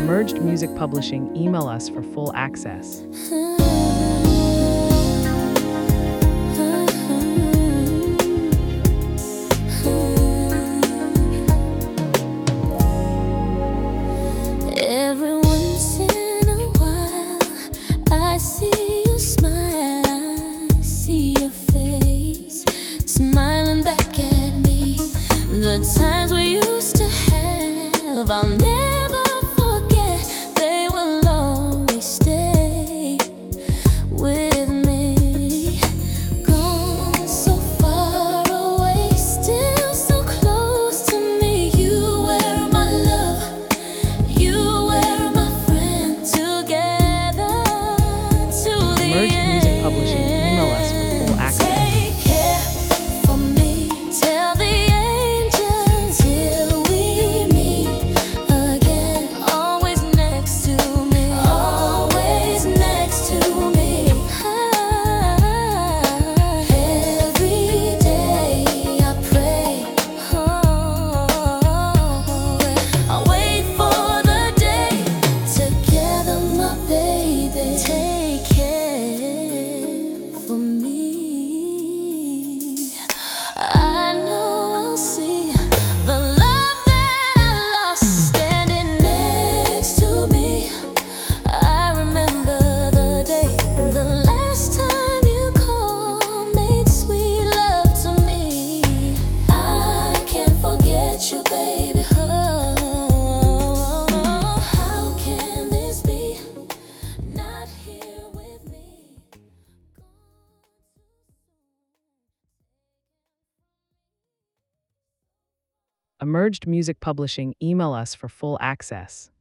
Emerged Music Publishing, email us for full access. Every once in a while, I see you smile, I see your face smiling back at me. The times we used to have, I'll never forget. They will always stay with me. Gone so far away, still so close to me. You were my love, you were my friend, together to the Emerged end. Music Publishing, email us for full access. Take care for me, tell the angels till we meet again. Always next to me, always next to me. Every day I pray, I wait for the day together, my baby. Take care for me. I know I'll see the love that I lost standing next to me. I remember the day, the last time you called, made sweet love to me. I can't forget you, baby. Oh, how can this be? Not here with me. Emerged Music Publishing, email us for full access.